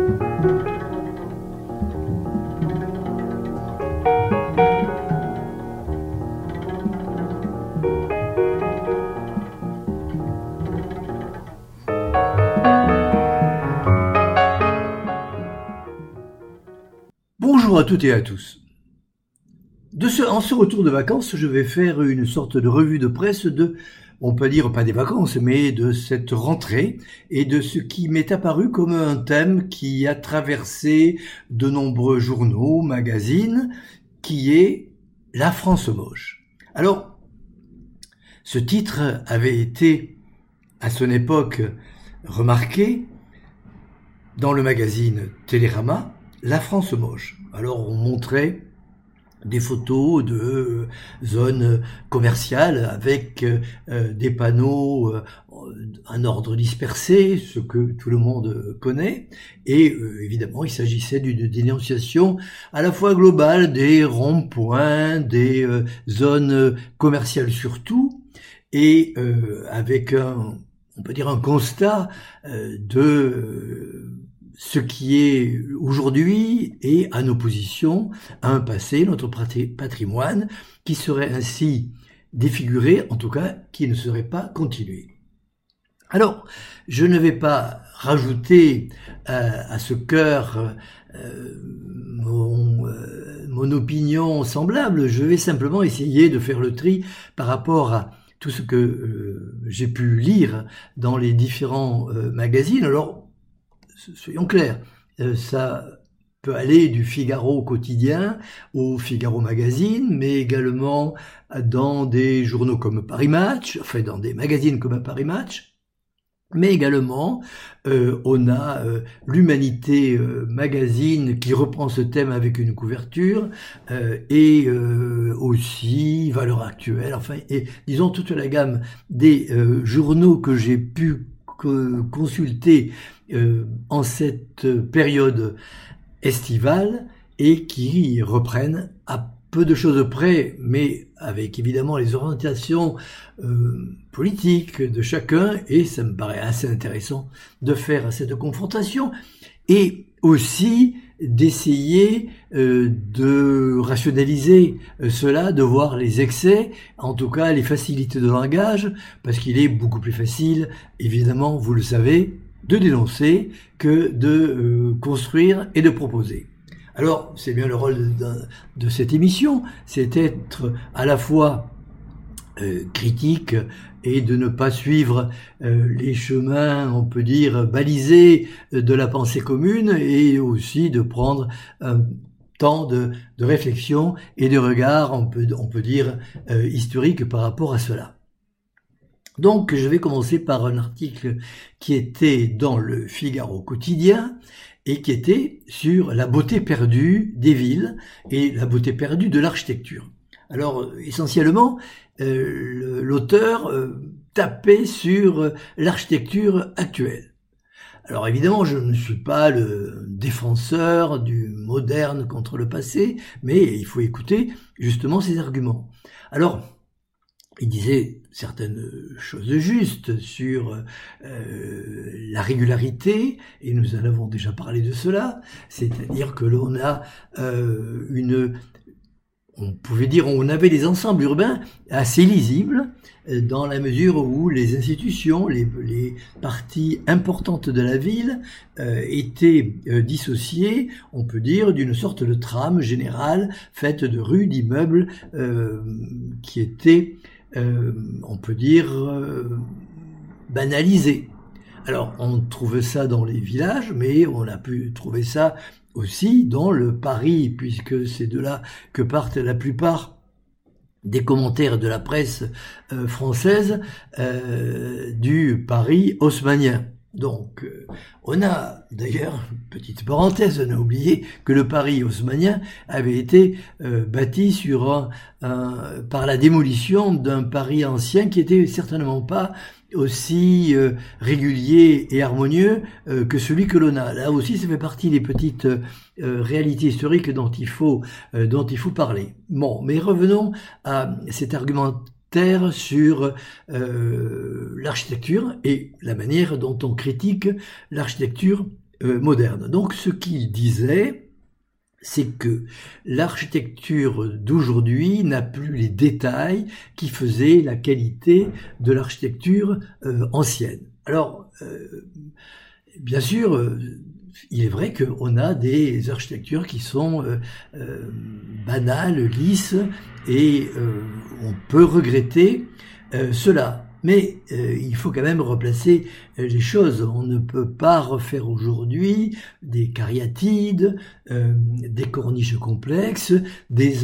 Bonjour à toutes et à tous. En ce retour de vacances, je vais faire une sorte de revue de presse on peut dire pas des vacances, mais de cette rentrée et de ce qui m'est apparu comme un thème qui a traversé de nombreux journaux, magazines, qui est La France moche. Alors, ce titre avait été, à son époque, remarqué dans le magazine Télérama, La France moche. Alors on montrait des photos de zones commerciales avec des panneaux en ordre dispersé, ce que tout le monde connaît, et évidemment il s'agissait d'une dénonciation à la fois globale des ronds-points, des zones commerciales surtout, et avec on peut dire un constat de ce qui est aujourd'hui est en opposition à un passé, notre patrimoine, qui serait ainsi défiguré, en tout cas qui ne serait pas continué. Alors, je ne vais pas rajouter à ce cœur mon opinion semblable, je vais simplement essayer de faire le tri par rapport à tout ce que j'ai pu lire dans les différents magazines. Alors, soyons clairs, ça peut aller du Figaro quotidien au Figaro Magazine, mais également dans des journaux comme Paris Match, enfin dans des magazines comme Paris Match, mais également on a l'Humanité Magazine qui reprend ce thème avec une couverture, et aussi Valeurs Actuelles, enfin, et disons toute la gamme des journaux que j'ai pu consulter en cette période estivale et qui reprennent à peu de choses près, mais avec évidemment les orientations politiques de chacun, et ça me paraît assez intéressant de faire cette confrontation et aussi d'essayer de rationaliser cela, de voir les excès, en tout cas les facilités de langage, parce qu'il est beaucoup plus facile, évidemment, vous le savez, de dénoncer que de construire et de proposer. Alors, c'est bien le rôle de cette émission, c'est d'être à la fois critique et de ne pas suivre les chemins, on peut dire, balisés de la pensée commune, et aussi de prendre un temps de réflexion et de regard, on peut dire, historique par rapport à cela. Donc, je vais commencer par un article qui était dans le Figaro quotidien et qui était sur la beauté perdue des villes et la beauté perdue de l'architecture. Alors, essentiellement, l'auteur tapait sur l'architecture actuelle. Alors évidemment, je ne suis pas le défenseur du moderne contre le passé, mais il faut écouter justement ses arguments. Alors, il disait certaines choses justes sur la régularité, et nous en avons déjà parlé de cela, c'est-à-dire que l'on a on pouvait dire on avait des ensembles urbains assez lisibles dans la mesure où les institutions, les parties importantes de la ville étaient dissociées, on peut dire, d'une sorte de trame générale faite de rues, d'immeubles qui étaient, on peut dire, banalisés. Alors on trouve ça dans les villages, mais on a pu trouver ça aussi dans le Paris, puisque c'est de là que partent la plupart des commentaires de la presse française du Paris haussmannien. Donc, on a d'ailleurs, petite parenthèse, on a oublié que le Paris haussmannien avait été bâti par la démolition d'un Paris ancien qui était certainement pas aussi régulier et harmonieux que celui que l'on a. Là aussi, ça fait partie des petites réalités historiques dont il faut parler. Bon, mais revenons à cet argumentaire sur l'architecture et la manière dont on critique l'architecture moderne. Donc ce qu'il disait, c'est que l'architecture d'aujourd'hui n'a plus les détails qui faisaient la qualité de l'architecture ancienne. Alors, bien sûr, il est vrai qu'on a des architectures qui sont banales, lisses, et on peut regretter cela. Mais il faut quand même replacer les choses. On ne peut pas refaire aujourd'hui des cariatides, des corniches complexes, des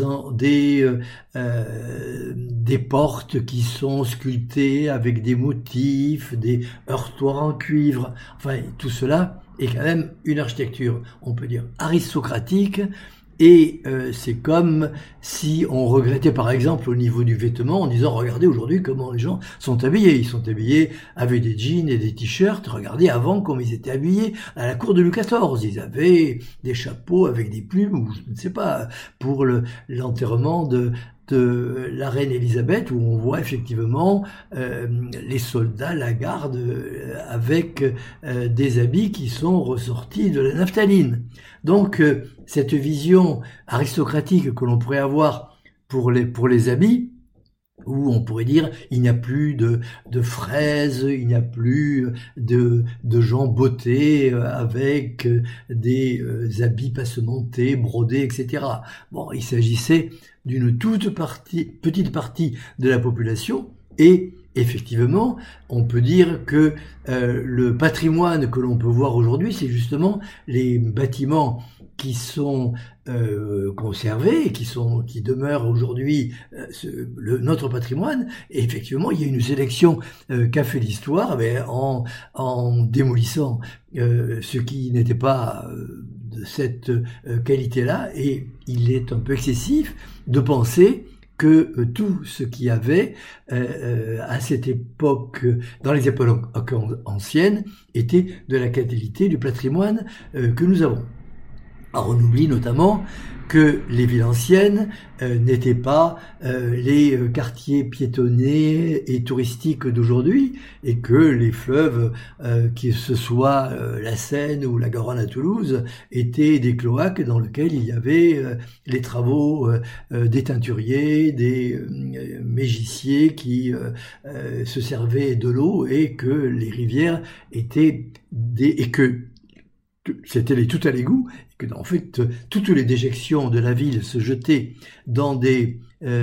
portes qui sont sculptées avec des motifs, des heurtoirs en cuivre. Enfin, tout cela est quand même une architecture, on peut dire, aristocratique. Et c'est comme si on regrettait par exemple au niveau du vêtement en disant regardez aujourd'hui comment les gens sont habillés. Ils sont habillés avec des jeans et des t-shirts. Regardez avant comment ils étaient habillés à la cour de Louis XIV. Ils avaient des chapeaux avec des plumes ou je ne sais pas pour l'enterrement de la reine Élisabeth, où on voit effectivement les soldats, la garde, avec des habits qui sont ressortis de la naphtaline. Donc cette vision aristocratique que l'on pourrait avoir pour les habits, où on pourrait dire il n'y a plus de fraises, il n'y a plus de gens bottés avec des habits passementés, brodés, etc. Bon, il s'agissait d'une petite partie de la population et effectivement, on peut dire que le patrimoine que l'on peut voir aujourd'hui, c'est justement les bâtiments qui sont conservés et qui demeurent aujourd'hui notre patrimoine. Et effectivement, il y a une sélection qu'a fait l'histoire en démolissant ce qui n'était pas de cette qualité-là. Et il est un peu excessif de penser que tout ce qu'il y avait à cette époque, dans les époques anciennes, était de la qualité du patrimoine que nous avons. Alors on oublie notamment que les villes anciennes n'étaient pas les quartiers piétonnés et touristiques d'aujourd'hui, et que les fleuves, que ce soit la Seine ou la Garonne à Toulouse, étaient des cloaques dans lesquels il y avait les travaux des teinturiers, des mégiciers qui se servaient de l'eau, et que les rivières étaient et que c'était tout à l'égout, et que en fait toutes les déjections de la ville se jetaient dans les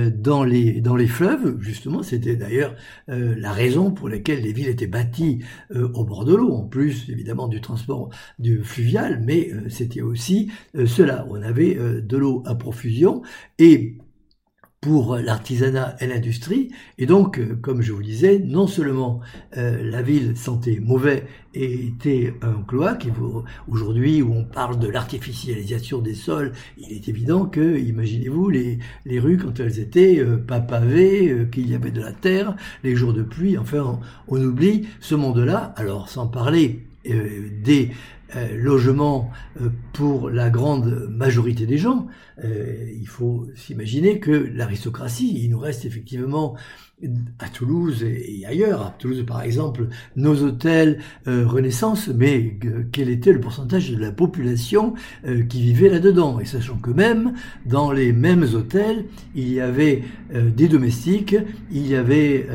fleuves. Justement, c'était d'ailleurs la raison pour laquelle les villes étaient bâties au bord de l'eau, en plus évidemment du transport du fluvial, mais c'était aussi cela. On avait de l'eau à profusion, et pour l'artisanat et l'industrie, et donc, comme je vous disais, non seulement la ville sentait mauvais et était un cloaque. Aujourd'hui, où on parle de l'artificialisation des sols, il est évident que, imaginez-vous, les rues, quand elles étaient pas pavées, qu'il y avait de la terre, les jours de pluie, enfin, on oublie ce monde-là. Alors, sans parler des logements pour la grande majorité des gens. Il faut s'imaginer que l'aristocratie, il nous reste effectivement à Toulouse et ailleurs. À Toulouse, par exemple, nos hôtels Renaissance, mais quel était le pourcentage de la population qui vivait là-dedans? Et sachant que même dans les mêmes hôtels, il y avait des domestiques, il y avait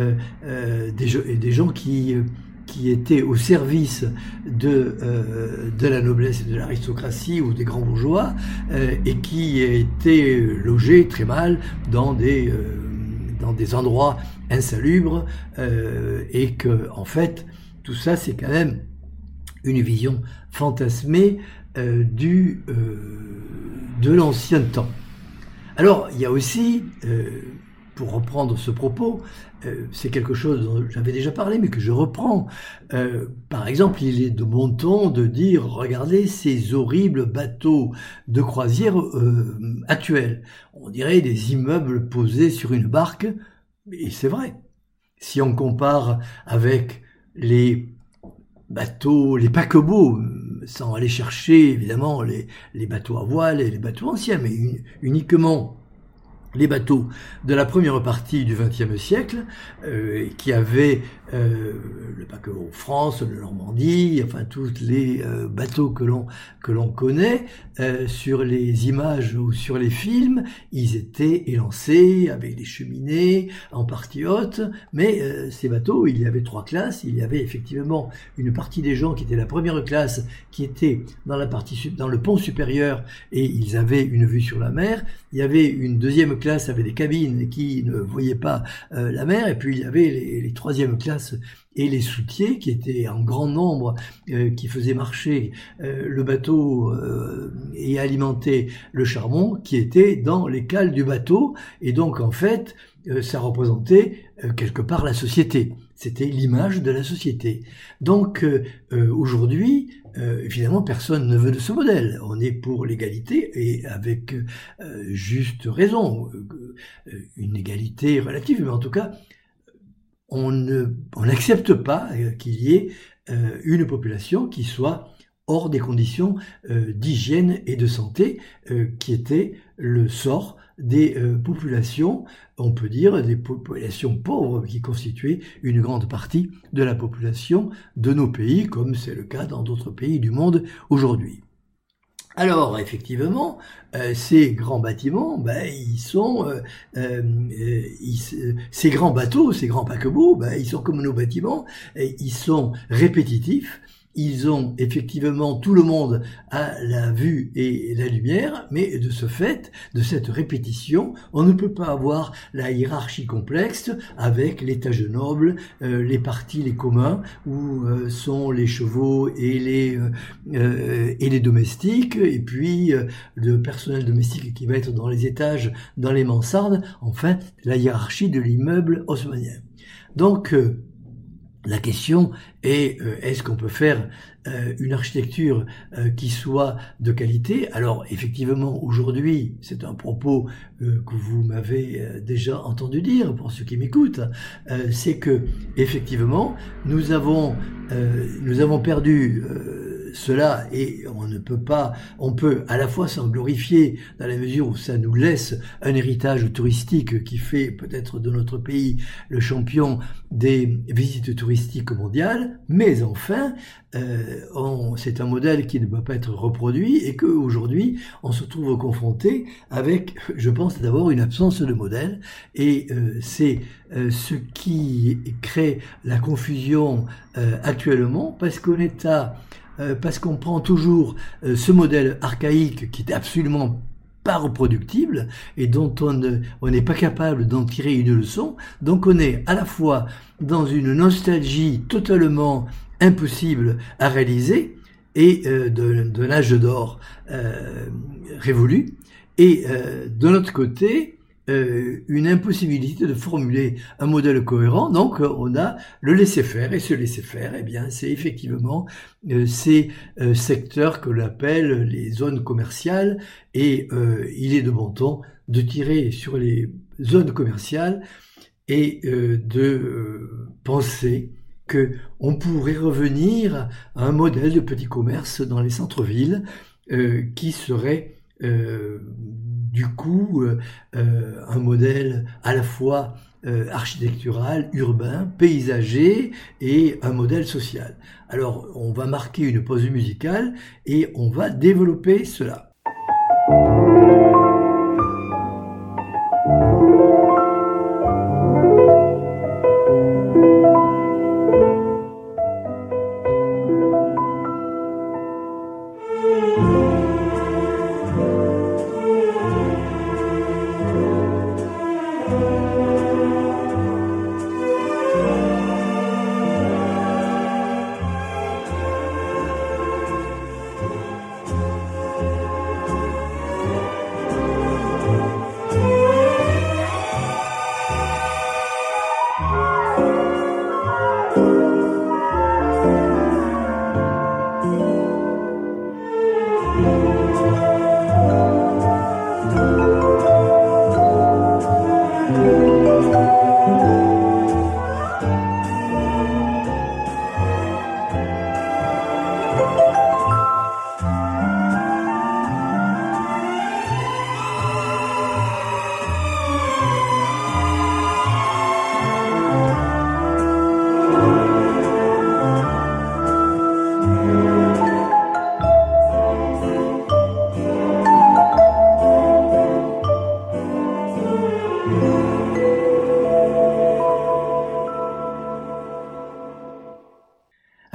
des gens qui étaient au service de la noblesse et de l'aristocratie ou des grands bourgeois, et qui étaient logés très mal dans des endroits insalubres, et que en fait tout ça c'est quand même une vision fantasmée de l'ancien temps. Alors il y a aussi, pour reprendre ce propos, c'est quelque chose dont j'avais déjà parlé, mais que je reprends. Par exemple, il est de bon ton de dire, regardez ces horribles bateaux de croisière actuels. On dirait des immeubles posés sur une barque, et c'est vrai. Si on compare avec les bateaux, les paquebots, sans aller chercher évidemment les bateaux à voile et les bateaux anciens, mais uniquement les bateaux de la première partie du XXe siècle, qui avaient le paquebot France, le Normandie, enfin tous les bateaux que l'on connaît sur les images ou sur les films, ils étaient élancés avec des cheminées en partie haute, mais ces bateaux, il y avait 3 classes. Il y avait effectivement une partie des gens qui étaient la première classe, qui étaient dans le pont supérieur et ils avaient une vue sur la mer. Il y avait une deuxième classe avec des cabines qui ne voyaient pas la mer, et puis il y avait les troisième classes et les soutiers qui étaient en grand nombre, qui faisaient marcher le bateau et alimenter le charbon, qui étaient dans les cales du bateau. Et donc en fait, ça représentait quelque part la société. C'était l'image de la société. Donc aujourd'hui, évidemment, personne ne veut de ce modèle. On est pour l'égalité, et avec juste raison, une égalité relative, mais en tout cas, on n'accepte pas qu'il y ait une population qui soit hors des conditions d'hygiène et de santé, qui était le sort des populations, on peut dire, des populations pauvres, qui constituaient une grande partie de la population de nos pays, comme c'est le cas dans d'autres pays du monde aujourd'hui. Alors, effectivement, ces grands bâtiments, ces grands bateaux, ces grands paquebots, ils sont comme nos bâtiments, ils sont répétitifs. Ils ont effectivement, tout le monde a la vue et la lumière, mais de ce fait, de cette répétition, on ne peut pas avoir la hiérarchie complexe avec l'étage noble, les parties, les communs, où sont les chevaux et les domestiques, et puis le personnel domestique qui va être dans les étages, dans les mansardes, enfin la hiérarchie de l'immeuble haussmannien. Donc la question est, est-ce qu'on peut faire une architecture qui soit de qualité? Alors effectivement, aujourd'hui, c'est un propos que vous m'avez déjà entendu dire, pour ceux qui m'écoutent, c'est que effectivement, nous avons perdu cela, et on peut à la fois s'en glorifier dans la mesure où ça nous laisse un héritage touristique qui fait peut-être de notre pays le champion des visites touristiques mondiales, mais enfin, c'est un modèle qui ne peut pas être reproduit, et qu'aujourd'hui, on se trouve confronté avec, je pense d'abord, une absence de modèle, et c'est ce qui crée la confusion actuellement, parce qu'on prend toujours ce modèle archaïque qui est absolument pas reproductible et dont on n'est pas capable d'en tirer une leçon. Donc on est à la fois dans une nostalgie totalement impossible à réaliser, et de l'âge d'or révolu, et de l'autre côté, une impossibilité de formuler un modèle cohérent. Donc on a le laisser-faire, et ce laisser-faire, eh bien, c'est effectivement ces secteurs que l'on appelle les zones commerciales, et il est de bon ton de tirer sur les zones commerciales et de penser qu'on pourrait revenir à un modèle de petit commerce dans les centres-villes qui serait du coup un modèle à la fois architectural, urbain, paysager, et un modèle social. Alors on va marquer une pause musicale et on va développer cela.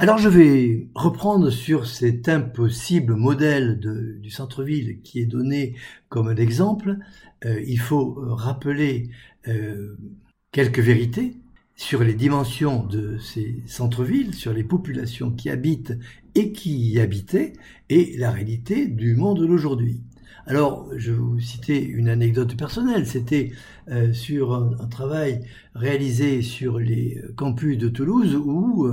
Alors je vais reprendre sur cet impossible modèle du centre-ville qui est donné comme un exemple. Il faut rappeler quelques vérités sur les dimensions de ces centres-villes, sur les populations qui habitent et qui y habitaient, et la réalité du monde d'aujourd'hui. Alors, je vais vous citer une anecdote personnelle. C'était sur un travail réalisé sur les campus de Toulouse où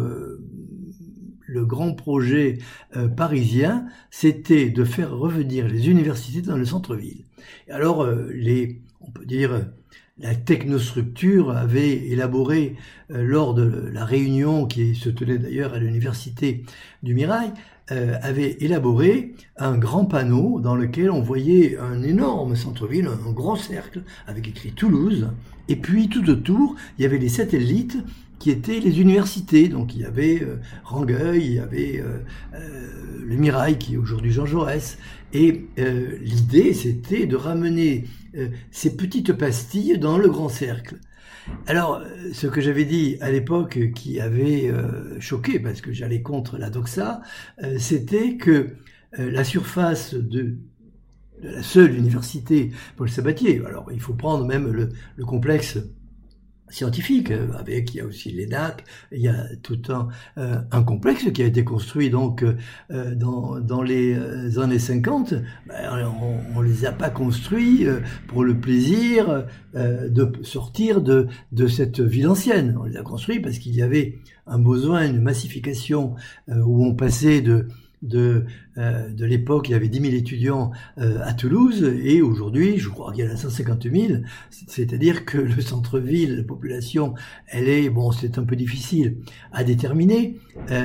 le grand projet parisien, c'était de faire revenir les universités dans le centre-ville. Alors, on peut dire, la technostructure avait élaboré, lors de la réunion qui se tenait d'ailleurs à l'université du Mirail, avait élaboré un grand panneau dans lequel on voyait un énorme centre-ville, un gros cercle avec écrit Toulouse, et puis tout autour, il y avait les satellites qui étaient les universités. Donc il y avait Rangueil, il y avait le Mirail qui est aujourd'hui Jean Jaurès, et l'idée c'était de ramener ces petites pastilles dans le grand cercle. Alors, ce que j'avais dit à l'époque qui avait choqué, parce que j'allais contre la doxa, c'était que la surface de la seule université Paul Sabatier, alors il faut prendre même le complexe scientifique, il y a aussi l'ENAC, il y a tout un complexe qui a été construit donc dans les années 50. On les a pas construits pour le plaisir de sortir de cette ville ancienne. On les a construits parce qu'il y avait un besoin, une massification où on passait de l'époque, il y avait 10 000 étudiants à Toulouse, et aujourd'hui, je crois qu'il y en a 150 000, c'est-à-dire que le centre-ville, la population, c'est un peu difficile à déterminer,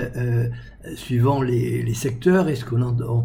suivant les secteurs, est-ce qu'on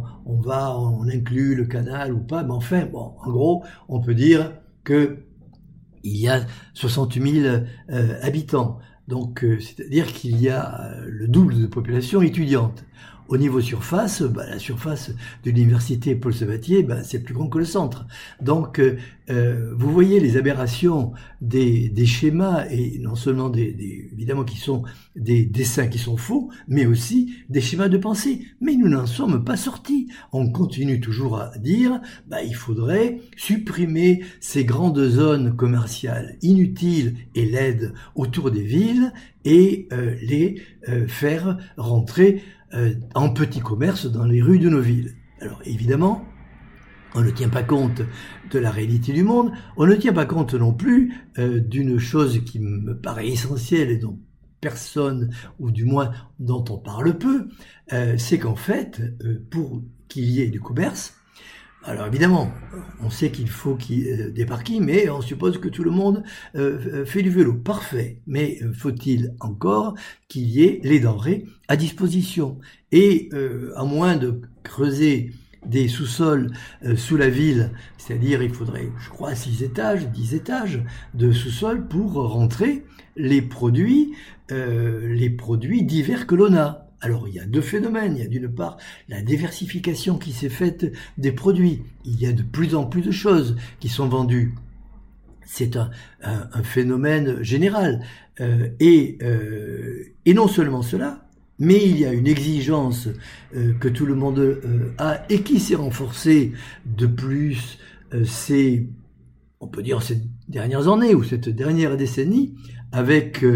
inclut le canal ou pas, mais enfin, en gros, on peut dire que il y a 60 000 habitants, donc c'est-à-dire qu'il y a le double de population étudiante. Au niveau surface, la surface de l'université Paul Sabatier, c'est plus grand que le centre. Donc, vous voyez les aberrations des schémas, et non seulement évidemment qui sont des dessins qui sont faux, mais aussi des schémas de pensée. Mais nous n'en sommes pas sortis. On continue toujours à dire, il faudrait supprimer ces grandes zones commerciales inutiles et laides autour des villes et les faire rentrer en petit commerce dans les rues de nos villes. Alors évidemment, on ne tient pas compte de la réalité du monde, on ne tient pas compte non plus d'une chose qui me paraît essentielle et dont personne, ou du moins dont on parle peu, c'est qu'en fait, pour qu'il y ait du commerce, alors évidemment, on sait qu'il faut qu'il y ait des parkings, mais on suppose que tout le monde fait du vélo. Parfait. Mais faut-il encore qu'il y ait les denrées à disposition? Et à moins de creuser des sous-sols sous la ville, c'est-à-dire il faudrait, je crois, 10 étages de sous-sol pour rentrer les produits divers que l'on a. Alors, il y a deux phénomènes. Il y a d'une part la diversification qui s'est faite des produits. Il y a de plus en plus de choses qui sont vendues. C'est un phénomène général. Et non seulement cela, mais il y a une exigence que tout le monde a et qui s'est renforcée de plus on peut dire ces dernières années ou cette dernière décennie avec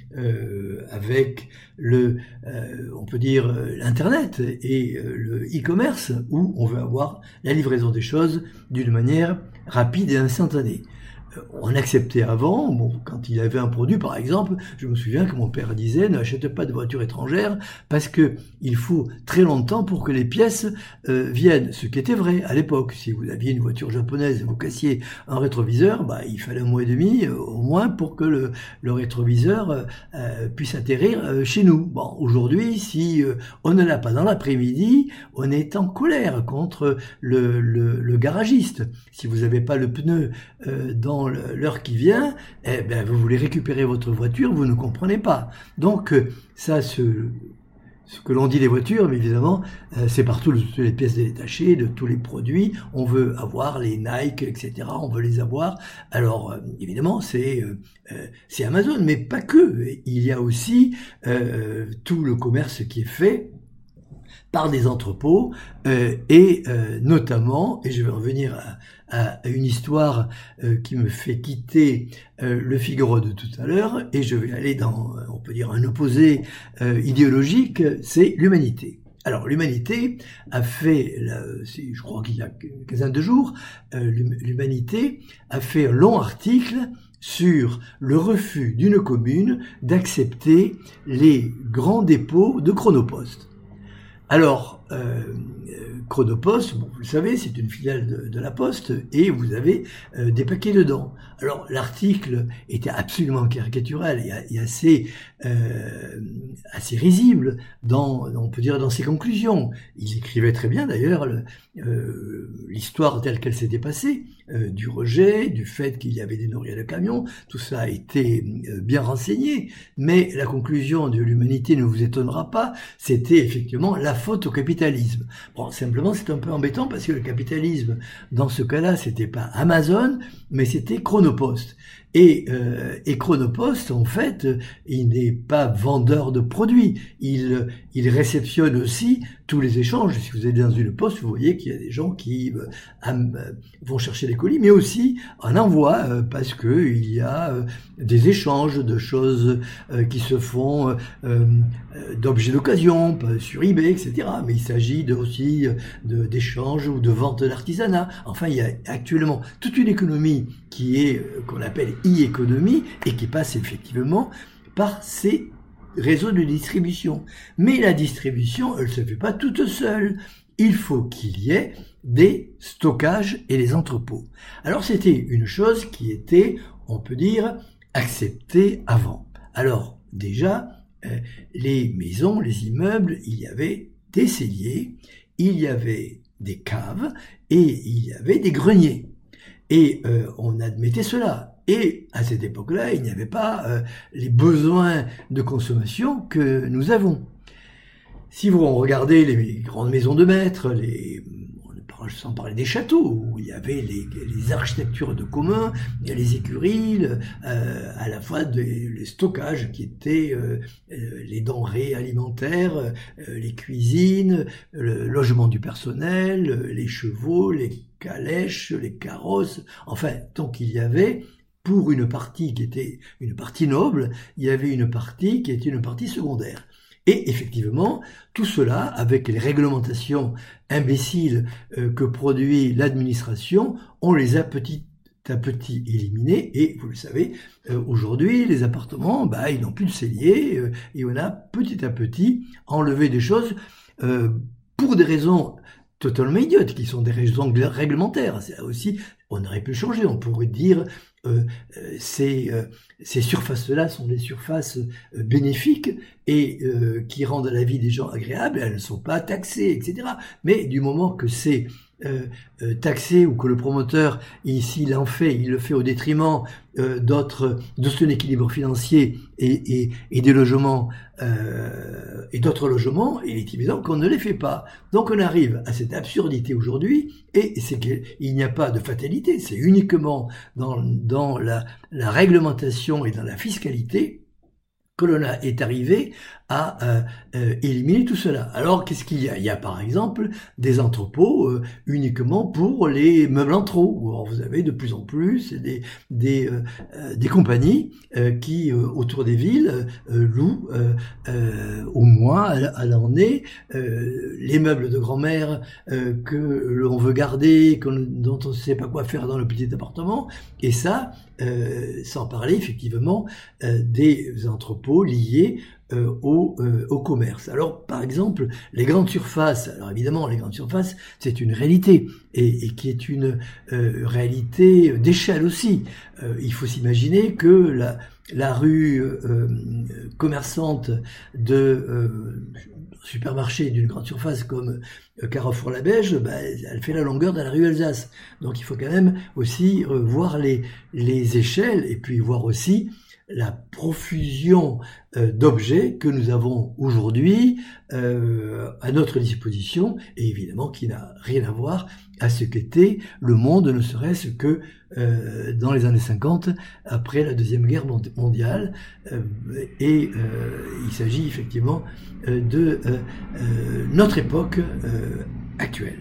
on peut dire l'internet et le e-commerce, où on veut avoir la livraison des choses d'une manière rapide et instantanée. On acceptait avant, quand il avait un produit par exemple, je me souviens que mon père disait n'achète pas de voiture étrangère parce que il faut très longtemps pour que les pièces viennent, ce qui était vrai à l'époque. Si vous aviez une voiture japonaise et vous cassiez un rétroviseur, il fallait un mois et demi au moins pour que le rétroviseur puisse atterrir chez nous. Aujourd'hui, si on ne l'a pas dans l'après-midi, on est en colère contre le garagiste. Si vous n'avez pas le pneu dans l'heure qui vient, vous voulez récupérer votre voiture, vous ne comprenez pas. Donc ça, ce ce que l'on dit des voitures, mais évidemment, c'est partout de toutes les pièces détachées, de tous les produits. On veut avoir les Nike, etc. On veut les avoir. Alors, évidemment, c'est Amazon, mais pas que. Il y a aussi tout le commerce qui est fait par des entrepôts et notamment, et je vais revenir à une histoire qui me fait quitter le Figaro de tout à l'heure, et je vais aller dans, on peut dire, un opposé idéologique, c'est l'humanité. Alors, l'humanité a fait, je crois qu'il y a une quinzaine de jours, l'humanité a fait un long article sur le refus d'une commune d'accepter les grands dépôts de Chronopost. Alors, Chronopost, bon, vous le savez, c'est une filiale de la Poste, et vous avez des paquets dedans. Alors, l'article était absolument caricatural et assez risible on peut dire, dans ses conclusions. Il écrivait très bien, d'ailleurs, l'histoire telle qu'elle s'était passée, du rejet, du fait qu'il y avait des nourriers de camions, tout ça a été bien renseigné, mais la conclusion de l'humanité ne vous étonnera pas, c'était effectivement la faute au capitalisme. Bon, simplement, c'est un peu embêtant parce que le capitalisme, dans ce cas-là, c'était pas Amazon, mais c'était Chronopost. Et Chronopost, en fait, il n'est pas vendeur de produits. Il réceptionne aussi tous les échanges. Si vous êtes dans une poste, vous voyez qu'il y a des gens qui vont chercher des colis, mais aussi en envoi, parce que il y a des échanges de choses qui se font, d'objets d'occasion sur eBay, etc. Mais il s'agit aussi d'échanges ou de vente d'artisanat. Enfin, il y a actuellement toute une économie qui est qu'on appelle e-économie et qui passe effectivement par ces réseaux de distribution. Mais la distribution, elle ne se fait pas toute seule. Il faut qu'il y ait des stockages et des entrepôts. Alors c'était une chose qui était, on peut dire, acceptée avant. Alors déjà, les maisons, les immeubles, il y avait des celliers, il y avait des caves et il y avait des greniers. Et on admettait cela. Et à cette époque-là, il n'y avait pas les besoins de consommation que nous avons. Si vous regardez les grandes maisons de maître, sans parler des châteaux, où il y avait les architectures de commun, les écuries, à la fois les stockages qui étaient les denrées alimentaires, les cuisines, le logement du personnel, les chevaux, les calèches, les carrosses, enfin, tant qu'il y avait, pour une partie qui était une partie noble, il y avait une partie qui était une partie secondaire. Et effectivement, tout cela, avec les réglementations imbéciles que produit l'administration, on les a petit à petit éliminés. Et vous le savez, aujourd'hui, les appartements, ils n'ont plus de cellier et on a petit à petit enlevé des choses pour des raisons totalement idiotes, qui sont des raisons réglementaires. C'est aussi, on aurait pu changer, on pourrait dire ces surfaces-là sont des surfaces bénéfiques et qui rendent la vie des gens agréable, elles ne sont pas taxées, etc. Mais du moment que c'est taxé ou que le promoteur, ici, il le fait au détriment de son équilibre financier et des logements et d'autres logements, il est évident qu'on ne les fait pas. Donc on arrive à cette absurdité aujourd'hui, et c'est qu'il n'y a pas de fatalité, c'est uniquement dans la réglementation et dans la fiscalité que l'on est arrivé à éliminer tout cela. Alors, qu'est-ce qu'il y a? Il y a par exemple des entrepôts uniquement pour les meubles en trop. Alors, vous avez de plus en plus des compagnies qui, autour des villes, louent au mois, à l'année, les meubles de grand-mère que l'on veut garder, dont on ne sait pas quoi faire dans le petit appartement. Et ça, sans parler effectivement des entrepôts liés au commerce. Alors, par exemple, les grandes surfaces, alors évidemment, les grandes surfaces, c'est une réalité, et qui est une réalité d'échelle aussi. Il faut s'imaginer que la rue commerçante de supermarché d'une grande surface comme Carrefour Labège, elle fait la longueur de la rue Alsace. Donc il faut quand même aussi voir les échelles, et puis voir aussi la profusion d'objets que nous avons aujourd'hui à notre disposition, et évidemment qui n'a rien à voir à ce qu'était le monde, ne serait-ce que dans les années 50, après la Deuxième Guerre mondiale, et il s'agit effectivement de notre époque actuelle.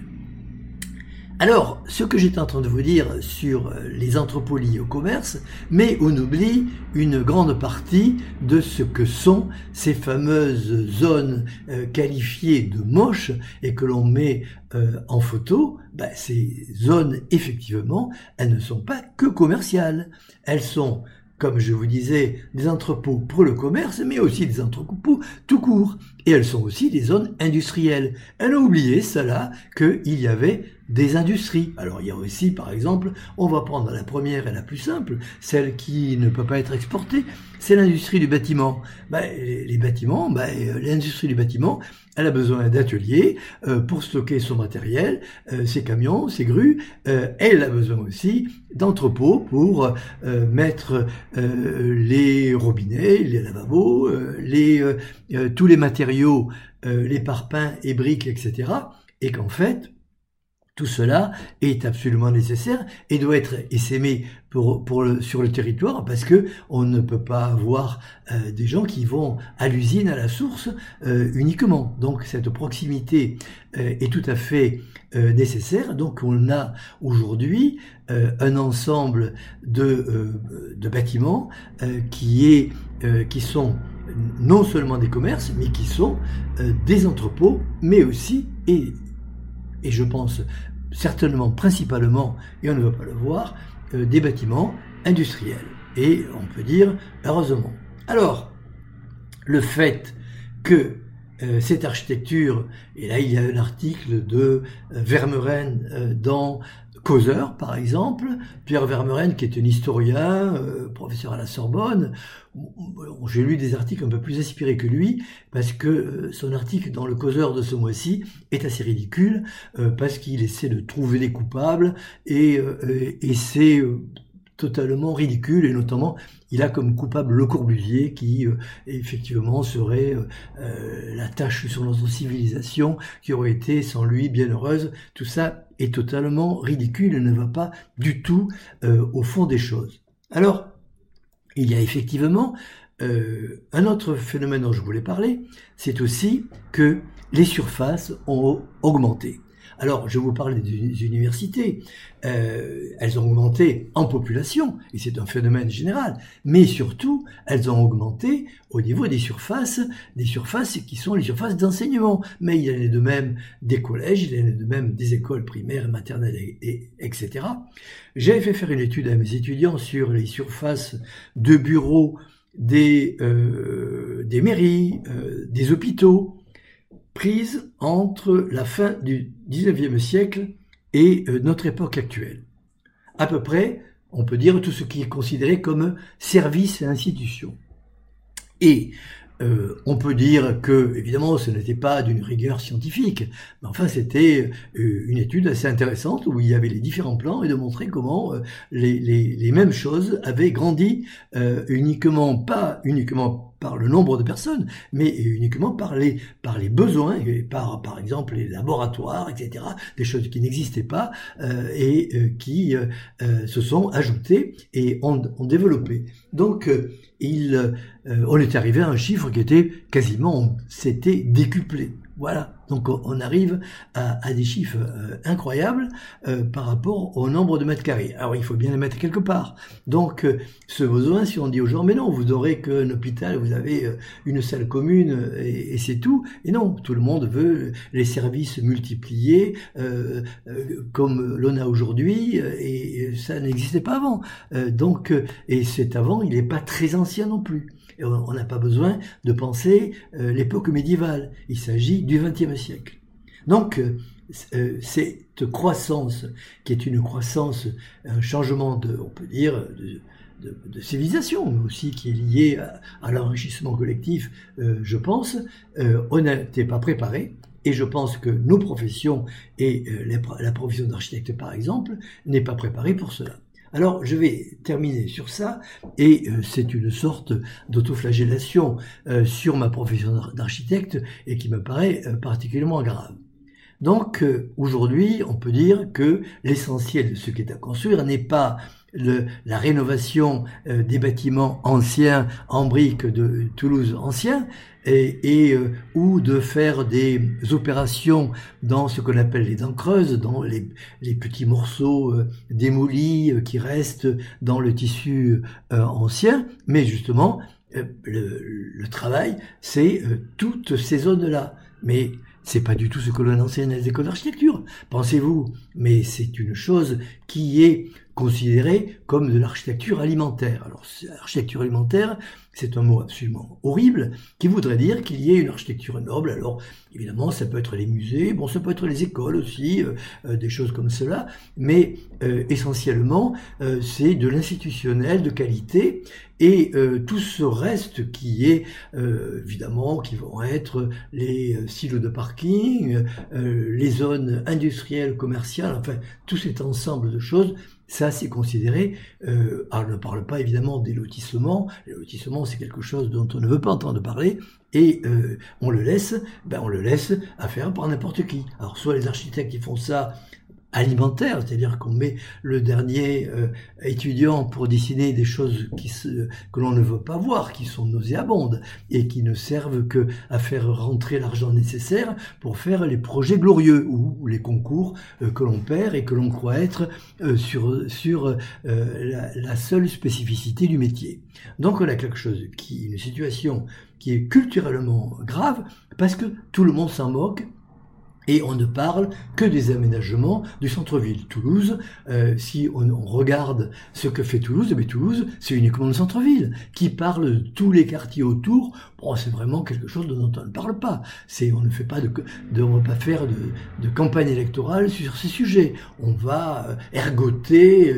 Alors, ce que j'étais en train de vous dire sur les entrepôts liés au commerce, mais on oublie une grande partie de ce que sont ces fameuses zones qualifiées de moches et que l'on met en photo. Ces zones, effectivement, elles ne sont pas que commerciales. Elles sont, comme je vous disais, des entrepôts pour le commerce, mais aussi des entrepôts tout court. Et elles sont aussi des zones industrielles. Elle a oublié, cela, qu'il y avait des industries. Alors il y a aussi, par exemple, on va prendre la première et la plus simple, celle qui ne peut pas être exportée, c'est l'industrie du bâtiment. Les bâtiments, l'industrie du bâtiment, elle a besoin d'ateliers pour stocker son matériel, ses camions, ses grues. Elle a besoin aussi d'entrepôts pour mettre les robinets, les lavabos, tous les matériaux, les parpaings et briques, etc. Et qu'en fait, tout cela est absolument nécessaire et doit être essaimé sur le territoire, parce que on ne peut pas avoir des gens qui vont à l'usine, à la source uniquement. Donc cette proximité est tout à fait nécessaire. Donc on a aujourd'hui un ensemble de bâtiments qui sont non seulement des commerces, mais qui sont des entrepôts, mais aussi, et je pense certainement principalement, et on ne va pas le voir, des bâtiments industriels. Et on peut dire heureusement. Alors, le fait que cette architecture, et là il y a un article de Vermeren dans Causeur, par exemple, Pierre Vermeren, qui est un historien, professeur à la Sorbonne. J'ai lu des articles un peu plus inspirés que lui, parce que son article dans le Causeur de ce mois-ci est assez ridicule, parce qu'il essaie de trouver des coupables, et c'est totalement ridicule, et notamment il a comme coupable Le Corbusier qui effectivement serait la tâche sur notre civilisation qui aurait été sans lui bien heureuse. Tout ça est totalement ridicule et ne va pas du tout au fond des choses. Alors, il y a effectivement un autre phénomène dont je voulais parler, c'est aussi que les surfaces ont augmenté. Alors, je vous parle des universités, elles ont augmenté en population, et c'est un phénomène général, mais surtout, elles ont augmenté au niveau des surfaces qui sont les surfaces d'enseignement. Mais il y en a de même des collèges, il y en a de même des écoles primaires, maternelles, etc. J'avais fait faire une étude à mes étudiants sur les surfaces de bureaux des mairies, des hôpitaux, prise entre la fin du XIXe siècle et notre époque actuelle. À peu près, on peut dire tout ce qui est considéré comme service et institution. Et on peut dire que, évidemment, ce n'était pas d'une rigueur scientifique, mais enfin, c'était une étude assez intéressante où il y avait les différents plans et de montrer comment les mêmes choses avaient grandi pas uniquement par le nombre de personnes, mais uniquement par les besoins, et par exemple les laboratoires, etc., des choses qui n'existaient pas et qui se sont ajoutées et ont développé. Donc, on est arrivé à un chiffre qui était quasiment, c'était décuplé. Voilà, donc on arrive à des chiffres incroyables par rapport au nombre de mètres carrés. Alors il faut bien les mettre quelque part. Donc ce besoin, si on dit aux gens, mais non, vous aurez qu'un hôpital, vous avez une salle commune et c'est tout. Et non, tout le monde veut les services multipliés comme l'on a aujourd'hui et ça n'existait pas avant. Et cet avant, il n'est pas très ancien non plus. Et on n'a pas besoin de penser l'époque médiévale. Il s'agit du XXe siècle. Donc, cette croissance, qui est une croissance, un changement on peut dire, de civilisation, mais aussi qui est lié à l'enrichissement collectif, je pense, on n'était pas préparé. Et je pense que nos professions et la profession d'architecte, par exemple, n'est pas préparée pour cela. Alors, je vais terminer sur ça, et c'est une sorte d'autoflagellation sur ma profession d'architecte, et qui me paraît particulièrement grave. Donc, aujourd'hui, on peut dire que l'essentiel de ce qui est à construire n'est pas la rénovation des bâtiments anciens en briques de Toulouse anciens, ou de faire des opérations dans ce qu'on appelle les dents creuses, dans les petits morceaux démolis qui restent dans le tissu ancien, mais justement le travail, c'est toutes ces zones-là. Mais c'est pas du tout ce que l'on enseigne dans les écoles d'architecture, pensez-vous, mais c'est une chose qui est considérée comme de l'architecture alimentaire. Alors, l'architecture alimentaire, c'est un mot absolument horrible, qui voudrait dire qu'il y ait une architecture noble. Alors, évidemment, ça peut être les musées, bon, ça peut être les écoles aussi, des choses comme cela, mais essentiellement, c'est de l'institutionnel de qualité, et tout ce reste qui est, évidemment, qui vont être les silos de parking, les zones industrielles, commerciales, enfin, tout cet ensemble de choses, ça, c'est considéré, alors on ne parle pas évidemment des lotissements. Les lotissements, c'est quelque chose dont on ne veut pas entendre parler, et on le laisse à faire par n'importe qui. Alors, soit les architectes qui font ça alimentaire, c'est-à-dire qu'on met le dernier étudiant pour dessiner des choses que l'on ne veut pas voir, qui sont nauséabondes et qui ne servent que à faire rentrer l'argent nécessaire pour faire les projets glorieux ou les concours que l'on perd et que l'on croit être sur la seule spécificité du métier. Donc on a quelque chose une situation qui est culturellement grave parce que tout le monde s'en moque. Et on ne parle que des aménagements du centre-ville. Toulouse, si on regarde ce que fait Toulouse, mais Toulouse, c'est uniquement le centre-ville. Qui parle de tous les quartiers autour, bon, c'est vraiment quelque chose dont on ne parle pas. On ne fait pas on va pas faire de campagne électorale sur ces sujets. On va ergoter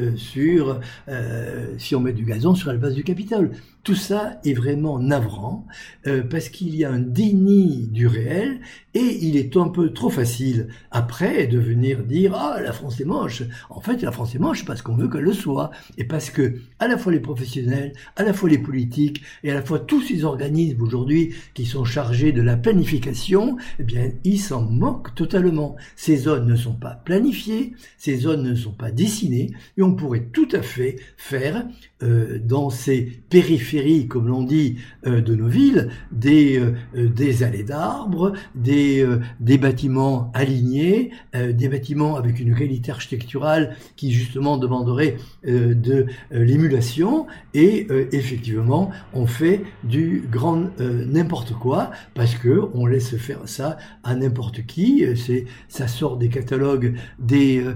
si on met du gazon sur la base du Capitole. Tout ça est vraiment navrant parce qu'il y a un déni du réel et il est un peu trop facile après de venir dire « Ah, la France est moche ». En fait, la France est moche parce qu'on veut qu'elle le soit et parce que à la fois les professionnels, à la fois les politiques et à la fois tous ces organismes aujourd'hui qui sont chargés de la planification, eh bien, ils s'en moquent totalement. Ces zones ne sont pas planifiées, ces zones ne sont pas dessinées et on pourrait tout à fait faire dans ces périphéries, comme l'on dit, de nos villes, des allées d'arbres, des bâtiments alignés, des bâtiments avec une qualité architecturale qui justement demanderait de l'émulation et effectivement on fait du grand n'importe quoi parce que on laisse faire ça à n'importe qui. Ça sort des catalogues des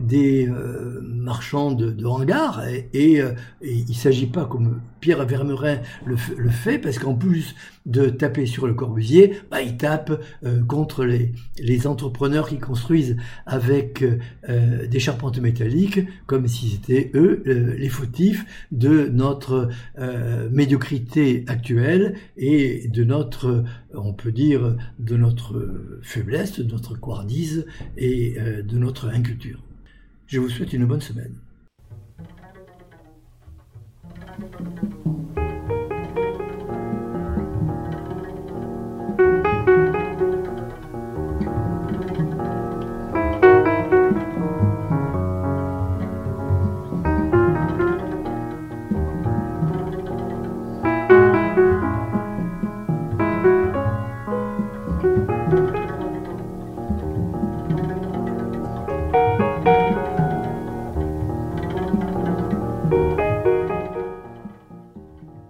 marchands de hangars et il ne s'agit pas comme Pierre Vermerin le fait parce qu'en plus de taper sur le Corbusier, il tape contre les entrepreneurs qui construisent avec des charpentes métalliques comme si c'était eux les fautifs de notre médiocrité actuelle et de notre, on peut dire, de notre faiblesse, de notre couardise et de notre inculture. Je vous souhaite une bonne semaine.